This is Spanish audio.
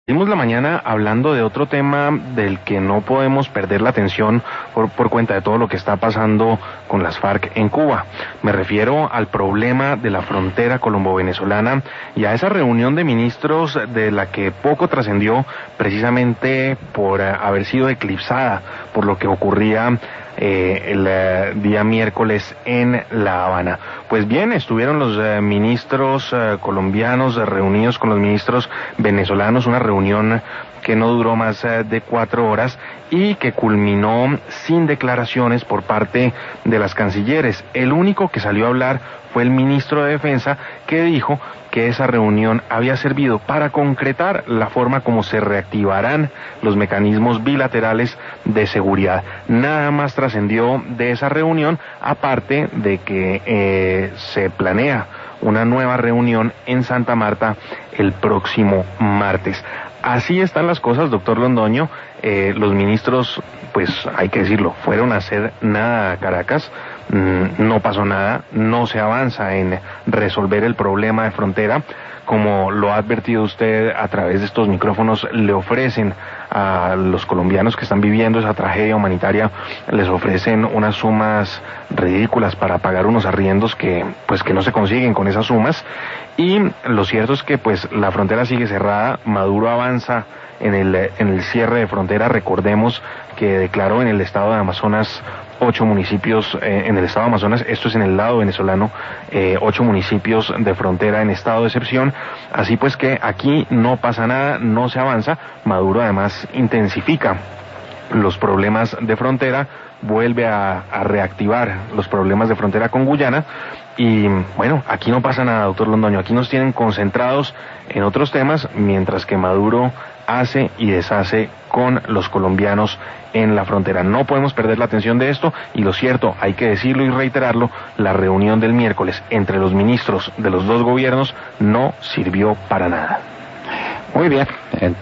Dimos la mañana hablando de otro tema del que no podemos perder la atención por cuenta de todo lo que está pasando con las FARC en Cuba. Me refiero al problema de la frontera colombo-venezolana y a esa reunión de ministros de la que poco trascendió precisamente por haber sido eclipsada por lo que ocurría el día miércoles en La Habana. Pues bien, estuvieron los ministros colombianos reunidos con los ministros venezolanos, una reunión que no duró más de 4 horas y que culminó sin declaraciones por parte de las cancilleres. El único que salió a hablar fue el ministro de Defensa, que dijo que esa reunión había servido para concretar la forma como se reactivarán los mecanismos bilaterales de seguridad. Nada más trascendió de esa reunión, aparte de que se planea una nueva reunión en Santa Marta el próximo martes. Así están las cosas, doctor Londoño. Los ministros, pues hay que decirlo, fueron a hacer nada a Caracas. No pasó nada, no se avanza en resolver el problema de frontera. Como lo ha advertido usted a través de estos micrófonos, le ofrecen a los colombianos que están viviendo esa tragedia humanitaria, les ofrecen unas sumas ridículas para pagar unos arriendos que no se consiguen con esas sumas. Y lo cierto es que pues la frontera sigue cerrada. Maduro avanza en el cierre de frontera. Recordemos que declaró en el estado de Amazonas 8 municipios, en el estado de Amazonas, esto es en el lado venezolano, 8 municipios de frontera en estado de excepción. Así pues que aquí no pasa nada, no se avanza. Maduro además intensifica los problemas de frontera, vuelve a reactivar los problemas de frontera con Guyana. Y bueno, aquí no pasa nada, doctor Londoño. Aquí nos tienen concentrados en otros temas, mientras que Maduro hace y deshace con los colombianos en la frontera. No podemos perder la atención de esto, y lo cierto, hay que decirlo y reiterarlo, la reunión del miércoles entre los ministros de los dos gobiernos no sirvió para nada. Muy bien.